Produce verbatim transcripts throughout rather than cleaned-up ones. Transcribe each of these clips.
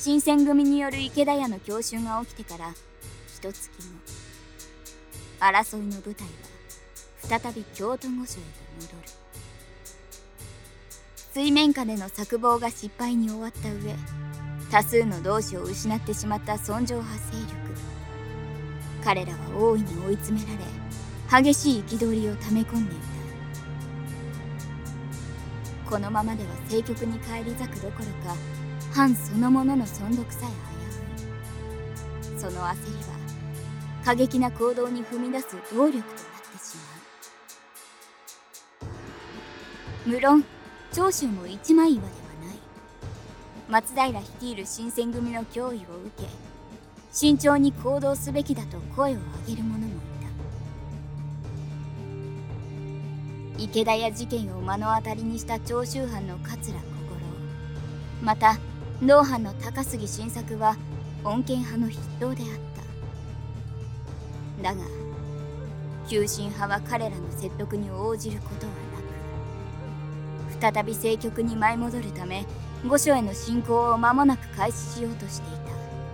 新選組による池田屋の強襲が起きてから一月後、争いの舞台は再び京都御所へと戻る。水面下での策謀が失敗に終わった上、多数の同志を失ってしまった尊攘派勢力。彼らは大いに追い詰められ、激しい憤りをため込んでいた。このままでは政局に返り咲くどころか、藩そのものの存続さえ危うい。その焦りは過激な行動に踏み出す動力となってしまう。無論長州も一枚岩ではない。松平率いる新選組の脅威を受け、慎重に行動すべきだと声を上げる者もいた。池田屋事件を目の当たりにした長州藩の桂小五郎、また同藩の高杉晋作は穏健派の筆頭であった。だが急進派は彼らの説得に応じることはなく、再び政局に舞い戻るため御所への侵攻を間もなく開始しようとしていた。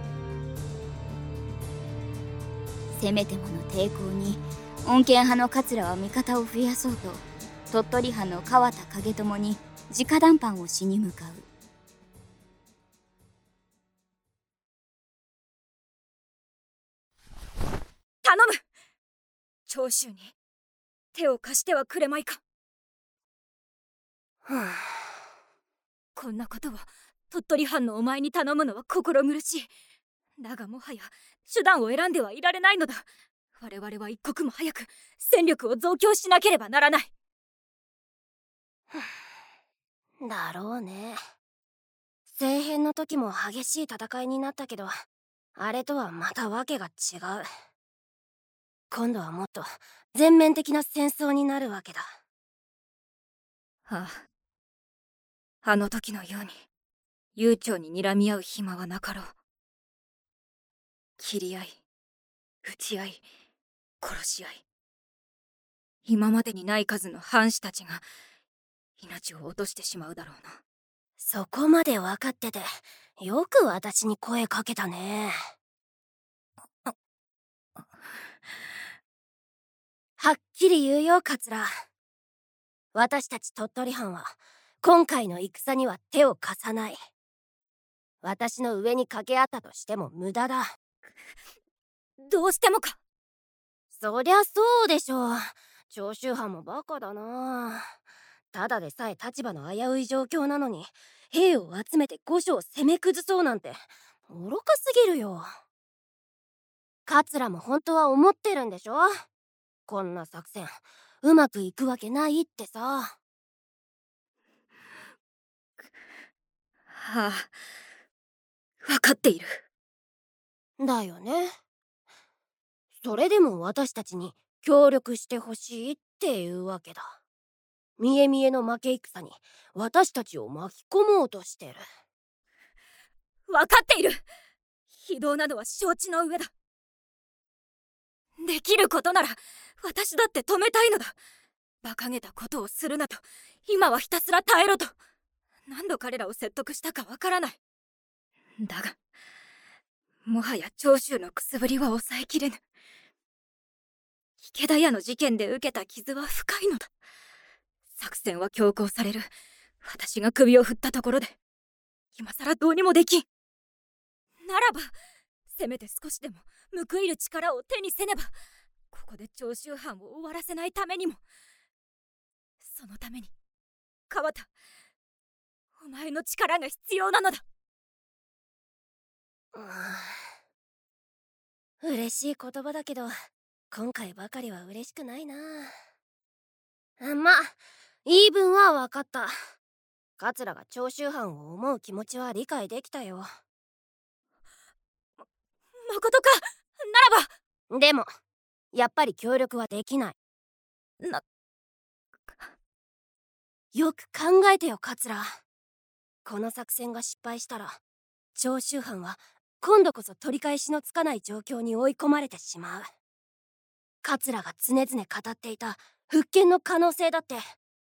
せめてもの抵抗に穏健派の桂は味方を増やそうと、鳥取藩の川田景友に直談判をしに向かう。 頼む、長州に手を貸してはくれまいか。はあ、こんなことを鳥取藩のお前に頼むのは心苦しい。だがもはや手段を選んではいられないのだ。我々は一刻も早く戦力を増強しなければならない。 だろうね。政変の時も激しい戦いになったけど、あれとはまた訳が違う。今度はもっと全面的な戦争になるわけだ。 ああ、あの時のように悠長に睨み合う暇はなかろう。切り合い、撃ち合い、殺し合い、今までにない数の藩士たちが命を落としてしまうだろうな。 そこまで分かっててよく私に声かけたね。はっきり言うよ、桂。私たち鳥取藩は今回の戦には手を貸さない。私の上に掛け合ったとしても無駄だ。 どうしてもか。 そりゃそうでしょう。長州藩もバカだな。ただでさえ立場の危うい状況なのに、兵を集めて御所を攻め崩そうなんて愚かすぎるよ。桂も本当は思ってるんでしょ。こんな作戦うまくいくわけないってさ。 はあ、分かっている。 だよね。それでも私たちに協力してほしいっていうわけだ。見え見えの負け戦に私たちを巻き込もうとしてる。 分かっている。非道などは承知の上だ。できることなら私だって止めたいのだ。馬鹿げたことをするなと、今はひたすら耐えろと何度彼らを説得したかわからない。だがもはや長州のくすぶりは抑えきれぬ。池田屋の事件で受けた傷は深いのだ。作戦は強行される。私が首を振ったところで今さらどうにもできん。ならばせめて少しでも報いる力を手にせねば。ここで長州藩を終わらせないためにも。そのために川田、お前の力が必要なのだ。 う嬉しい言葉だけど今回ばかりは嬉しくないな。ま、言い分は分かった。桂が長州藩を思う気持ちは理解できたよ。 ま、誠か。ならばでもやっぱり協力はできない。 なよく考えてよ、桂。この作戦が失敗したら長州藩は今度こそ取り返しのつかない状況に追い込まれてしまう。桂が常々語っていた復権の可能性だって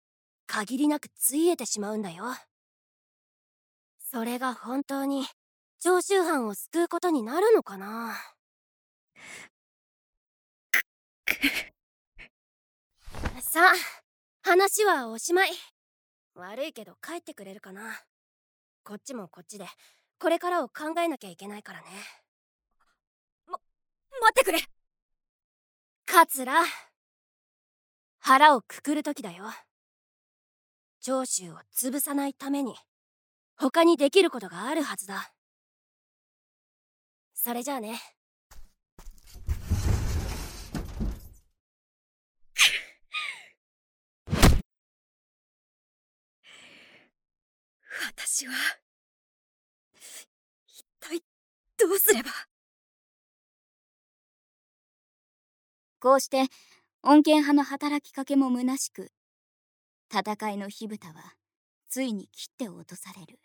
限りなくついえてしまうんだよ。それが本当に長州藩を救うことになるのかな。さあ、話はおしまい。悪いけど帰ってくれるかな。こっちもこっちでこれからを考えなきゃいけないからね。 ま、待ってくれ。 桂、腹をくくる時だよ。長州を潰さないために他にできることがあるはずだ。それじゃあね。 私は一体どうすれば。 こうして穏健派の働きかけも虚しく、戦いの火蓋はついに切って落とされる。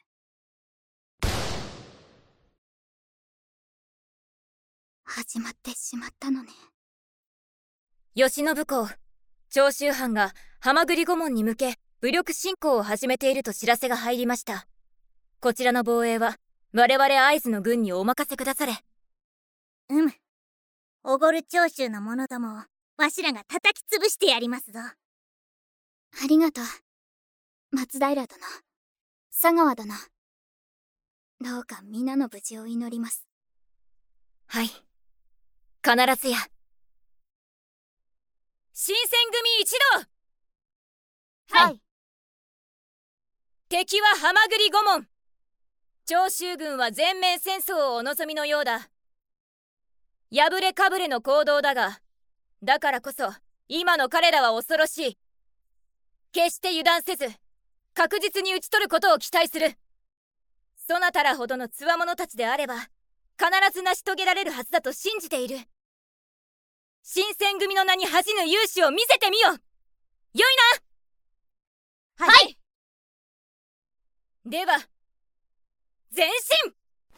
始まってしまったのね。 慶喜公、長州藩が蛤御門に向け武力侵攻を始めていると知らせが入りました。こちらの防衛は我々会津の軍にお任せくだされ。 うむ。おごる長州の者どもをわしらが叩き潰してやりますぞ。 ありがとう、松平殿、佐川殿。どうか皆の無事を祈ります。 はい、必ずや。新選組一同。 はい。 敵は蛤御門。長州軍は全面戦争をお望みのようだ。破れかぶれの行動だが、だからこそ今の彼らは恐ろしい。決して油断せず確実に討ち取ることを期待する。そなたらほどの強者たちであれば必ず成し遂げられるはずだと信じている。新選組の名に恥じぬ勇姿を見せてみよ。よいな。はい。 では前進。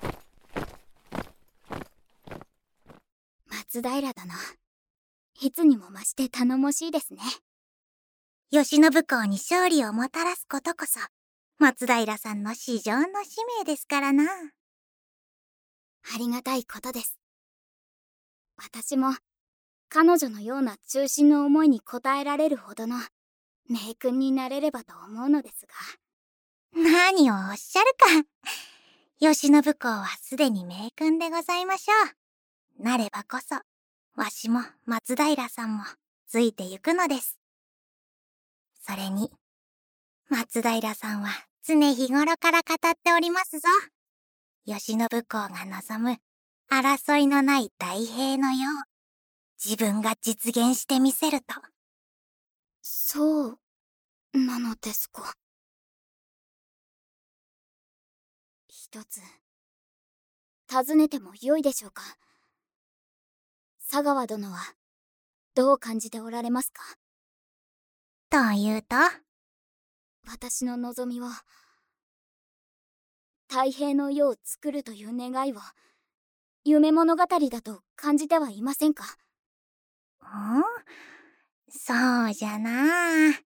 松平殿、いつにも増して頼もしいですね。 慶喜公に勝利をもたらすことこそ松平さんの至上の使命ですからな。 ありがたいことです。私も彼女のような中心の思いに応えられるほどの名君になれればと思うのですが。 何をおっしゃるか。慶喜公はすでに名君でございましょう。なればこそわしも松平さんもついてゆくのです。それに松平さんは常日頃から語っておりますぞ。慶喜公が望む争いのない大平の世を自分が実現してみせると。 そうなのですか。一つ尋ねてもよいでしょうか。佐川殿はどう感じておられますか。 というと、 私の望みは太平の世を作るという願いを夢物語だと感じてはいませんか。 ん？そうじゃなあ。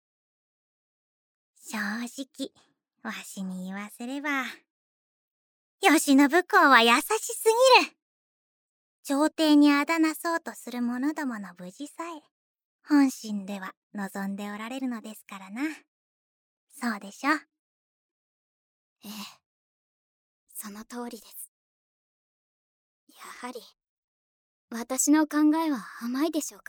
正直わしに言わせれば慶喜公は優しすぎる。朝廷にあだなそうとする者どもの無事さえ本心では望んでおられるのですからな。そうでしょ。 ええ、その通りです。やはり私の考えは甘いでしょうか。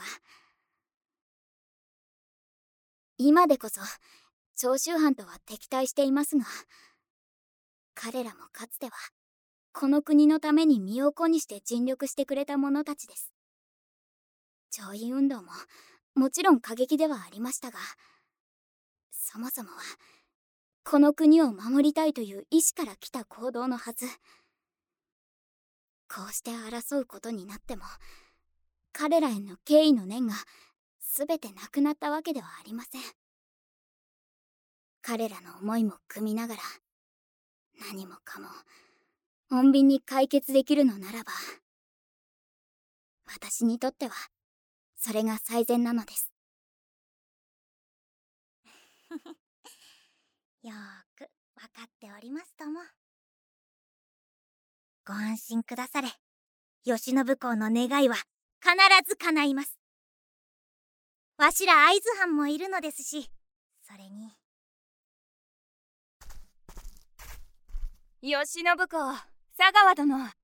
今でこそ長州藩とは敵対していますが、彼らもかつてはこの国のために身を粉にして尽力してくれた者たちです。攘夷運動ももちろん過激ではありましたが、そもそもはこの国を守りたいという意志から来た行動のはず。こうして争うことになっても彼らへの敬意の念が全てなくなったわけではありません。彼らの思いも汲みながら何もかも穏便に解決できるのならば、私にとってはそれが最善なのです。 よーくわかっておりますとも。 ご安心くだされ。慶喜公の願いは必ず叶います。わしら会津藩もいるのですし、それに。 慶喜公、佐川殿。お、西郷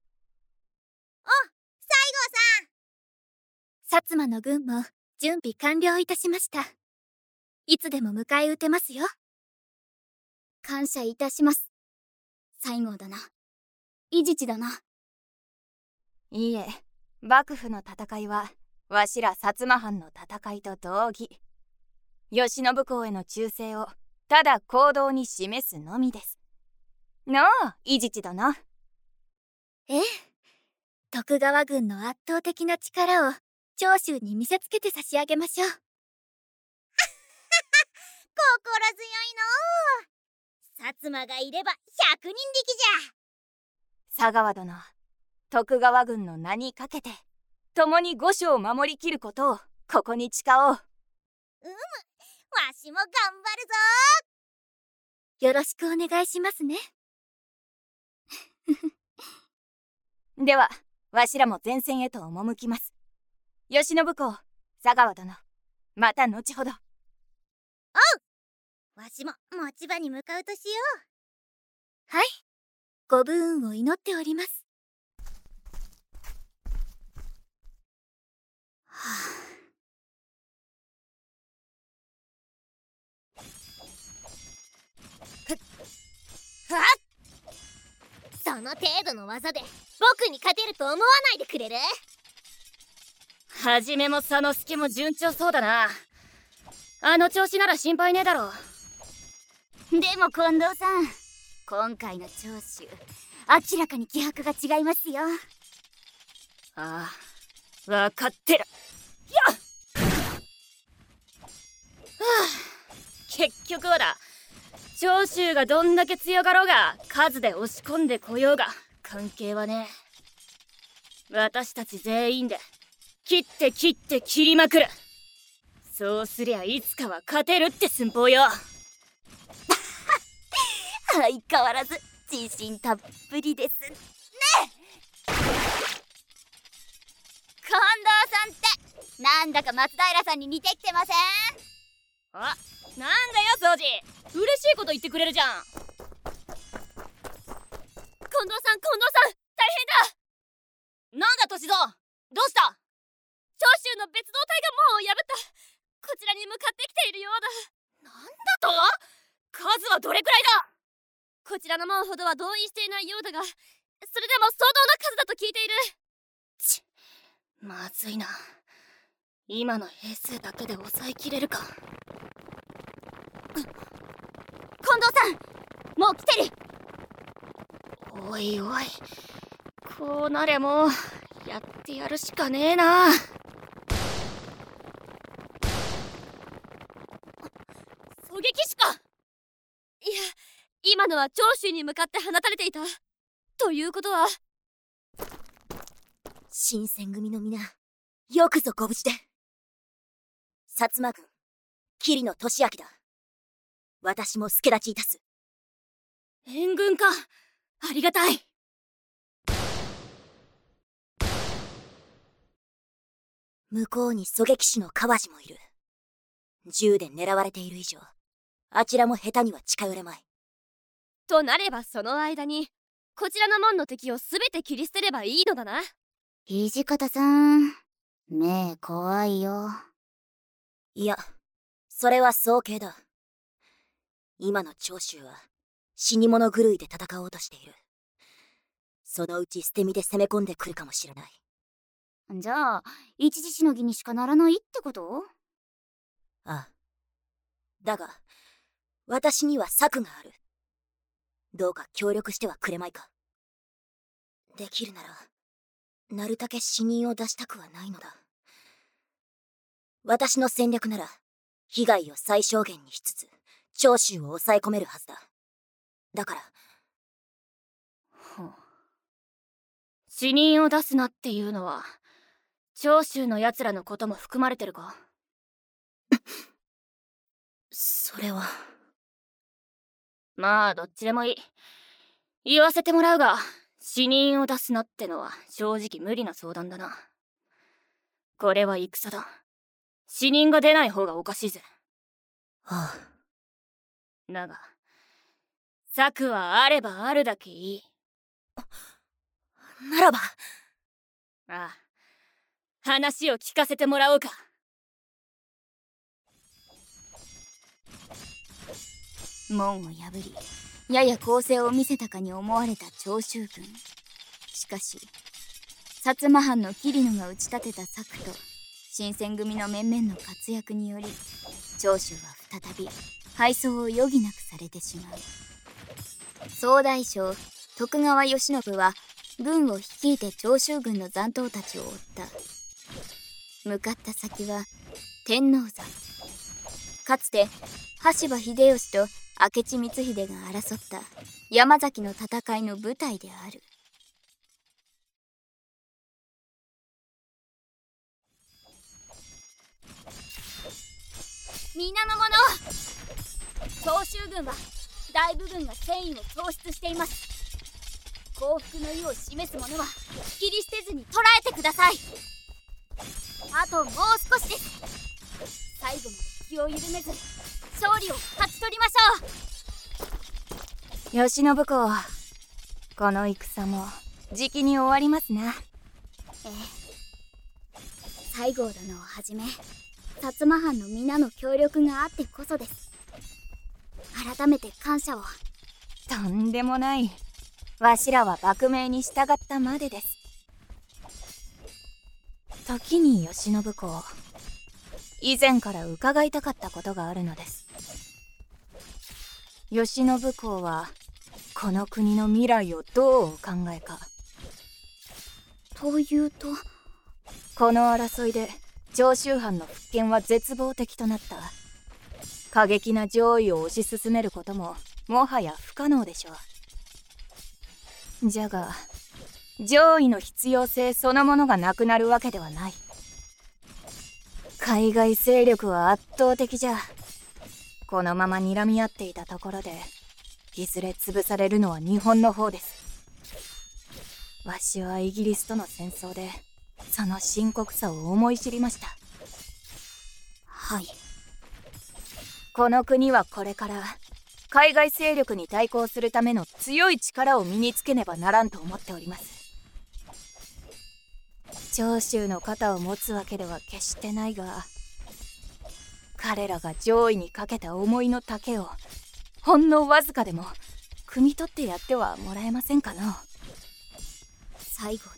さん。薩摩の軍も準備完了いたしました。いつでも迎え撃てますよ。感謝いたします。西郷殿、伊地知殿。 いいえ、幕府の戦いはわしら薩摩藩の戦いと同義。慶喜公への忠誠をただ行動に示すのみです。のう、伊地知殿。 ええ、徳川軍の圧倒的な力を長州に見せつけて差し上げましょう。 心強いのう。薩摩がいれば百人力じゃ。 佐川殿、徳川軍の名にかけて共に御所を守りきることをここに誓おう。 うむ、わしも頑張るぞ。よろしくお願いしますね。 ではわしらも前線へと赴きます。慶喜公、佐川殿、また後ほど。おう、 わしも持ち場に向かうとしよう。 はい、ご武運を祈っております。はあ、はっ、その程度の技で僕に勝てると思わないでくれる？ はじめも佐之助も順調そうだな。あの調子なら心配ねえだろ。 でも近藤さん、今回の長州、明らかに気迫が違いますよ。 ああ、分かってるよっ。はあ、結局はだ、長州がどんだけ強がろうが数で押し込んでこようが関係はねえ。私たち全員で切って切って切りまくる。そうすりゃいつかは勝てるって寸法よ。 相変わらず自信たっぷりですね。 近藤さんってなんだか松平さんに似てきてません？ あ、なんだよ掃除、嬉しいこと言ってくれるじゃん。近藤さん、近藤さん、大変だ。なんだ歳三、どうした？長州の別動隊が門を破った。こちらに向かってきているようだ。なんだと？数はどれくらいだ？こちらの門ほどは動員していないようだが、それでも相当な数だと聞いている。ち、まずいな。今の兵数だけで抑えきれるか。 近藤さん、もう来てる。 おいおい、こうなりゃもうやってやるしかねえな。狙撃手か。いや、今のは長州に向かって放たれていた。ということは、 新選組の皆、よくぞご無事で。薩摩軍桐野俊明だ。私も助立ちいたす。 援軍か、ありがたい。 向こうに狙撃手の川路もいる。銃で狙われている以上、あちらも下手には近寄れまい。 となればその間にこちらの門の敵をすべて切り捨てればいいのだな。 土方さん、目怖いよ。いや、それは早計だ。今の長州は死に物狂いで戦おうとしている。そのうち捨て身で攻め込んでくるかもしれない。じゃあ一時しのぎにしかならないってこと？ああ。だが私には策がある。どうか協力してはくれまいか。できるならなるたけ死人を出したくはないのだ。私の戦略なら被害を最小限にしつつ長州を抑え込めるはずだ。だから。 ほう。死人を出すなっていうのは長州の奴らのことも含まれてるか？ それは。 まあどっちでもいい。言わせてもらうが、 死人を出すなってのは正直無理な相談だな。これは戦だ。死人が出ない方がおかしいぜ。 はあ。だが策はあればあるだけいい。 ならば。 ああ、話を聞かせてもらおうか。 門を破りやや攻勢を見せたかに思われた長州軍。しかし薩摩藩の桐野が打ち立てた策と新選組の面々の活躍により、長州は再び敗走を余儀なくされてしまう。総大将徳川慶喜は軍を率いて長州軍の残党たちを追った。向かった先は天王山。かつて羽柴秀吉と明智光秀が争った山崎の戦いの舞台である。 皆の者、長州軍は大部分が戦意を喪失しています。降伏の意を示す者は切り捨てずに捕らえてください。あともう少しです。最後まで気を緩めず勝利を勝ち取りましょう。 慶喜公、この戦もじきに終わりますな。 ええ、西郷殿をはじめ薩摩藩の皆の協力があってこそです。改めて感謝を。 とんでもない。わしらは幕命に従ったまでです。時に慶喜公、以前から伺いたかったことがあるのです。慶喜公はこの国の未来をどうお考えか。 というと、 この争いで長州藩の復権は絶望的となった。過激な上位を推し進めることももはや不可能でしょう。じゃが上位の必要性そのものがなくなるわけではない。海外勢力は圧倒的じゃ。このまま睨み合っていたところでいずれ潰されるのは日本の方です。わしはイギリスとの戦争でその深刻さを思い知りました。 はい。 この国はこれから海外勢力に対抗するための強い力を身につけねばならんと思っております。長州の肩を持つわけでは決してないが、彼らが上位にかけた思いの丈をほんのわずかでも汲み取ってやってはもらえませんかの。 西郷殿、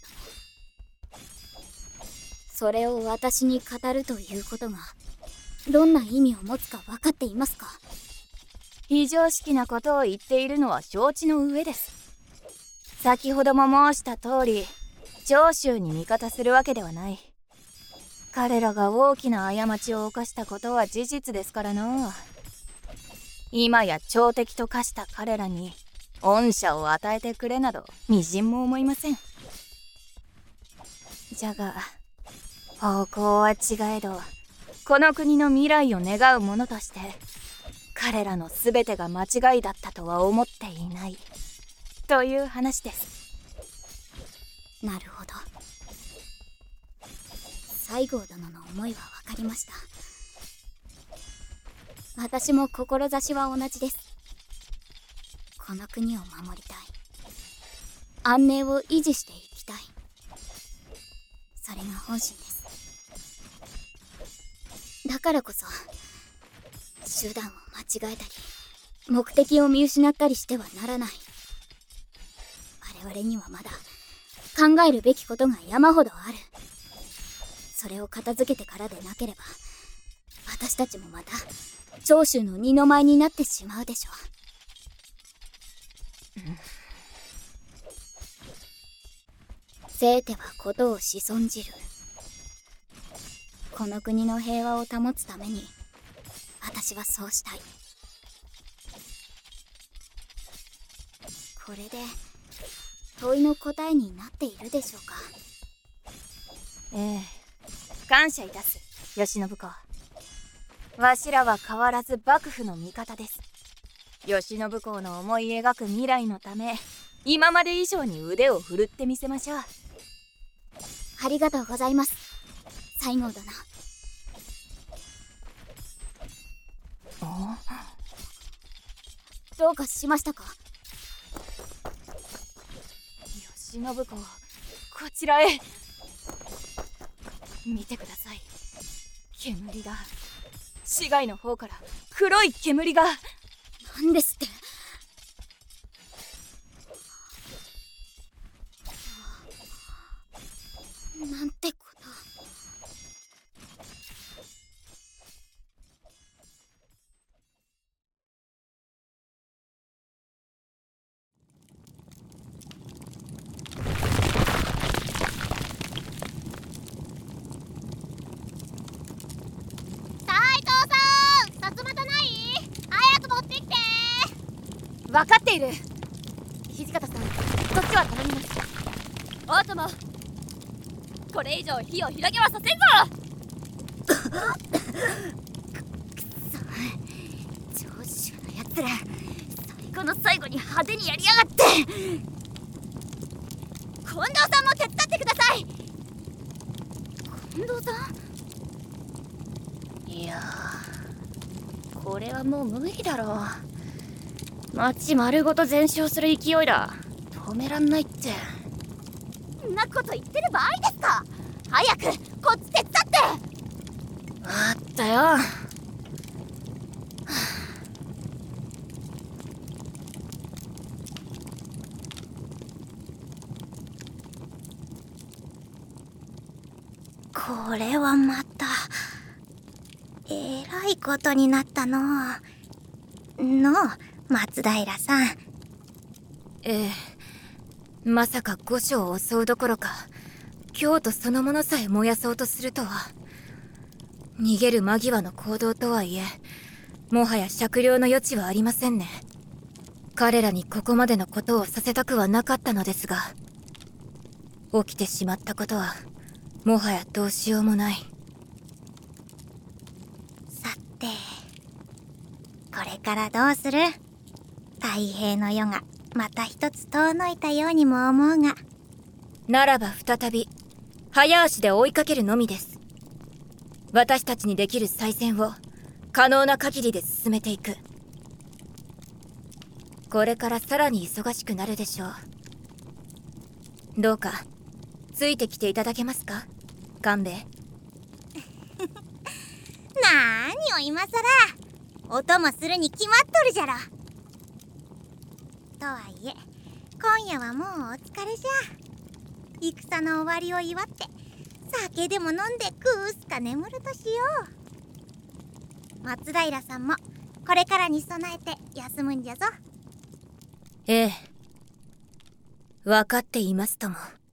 それを私に語るということがどんな意味を持つか分かっていますか？ 非常識なことを言っているのは承知の上です。先ほども申した通り、長州に味方するわけではない。彼らが大きな過ちを犯したことは事実ですからの。今や朝敵と化した彼らに恩赦を与えてくれなどみじんも思いません。じゃが方向は違えど、この国の未来を願う者として彼らの全てが間違いだったとは思っていないという話です。 なるほど。西郷殿の思いは分かりました。私も志は同じです。この国を守りたい。安寧を維持していきたい。それが本心です。だからこそ手段を間違えたり目的を見失ったりしてはならない。我々にはまだ考えるべきことが山ほどある。それを片付けてからでなければ私たちもまた長州の二の舞になってしまうでしょう。せいてはことをし損じる。この国の平和を保つために私はそうしたい。これで問いの答えになっているでしょうか？ ええ、感謝いたす慶喜公。わしらは変わらず幕府の味方です。慶喜公の思い描く未来のため今まで以上に腕を振るってみせましょう。 ありがとうございます、西郷殿。どうかしましたか？ 慶喜公、こちらへ。見てください、煙が。市街の方から黒い煙が。 なんですって？なんてこと。分かっている。土方さん、こっちは頼みます。 大友、これ以上火を広げはさせんぞ。 長州のやつら、最後の最後に派手にやりやがって。近藤さんも手伝ってください。近藤さん？いやー、これはもう無理だろう。町丸ごと全焼する勢いだ。止めらんないって。んなこと言ってる場合ですか？早くこっち手伝って。あったよ。 これはまたえらいことになったのの松平さん。 ええ、まさか御所を襲うどころか京都そのものさえ燃やそうとするとは。逃げる間際の行動とはいえ、もはや酌量の余地はありませんね。彼らにここまでのことをさせたくはなかったのですが、起きてしまったことはもはやどうしようもない。 さて、これからどうする？太平の世がまた一つ遠のいたようにも思うが。 ならば再び早足で追いかけるのみです。私たちにできる再戦を可能な限りで進めていく。これからさらに忙しくなるでしょう。どうかついてきていただけますか、官兵衛。 なーにを今さら、お供するに決まっとるじゃろ。とはいえ今夜はもうお疲れじゃ。戦の終わりを祝って酒でも飲んでぐーすか眠るとしよう。松平さんもこれからに備えて休むんじゃぞ。 ええ、分かっていますとも。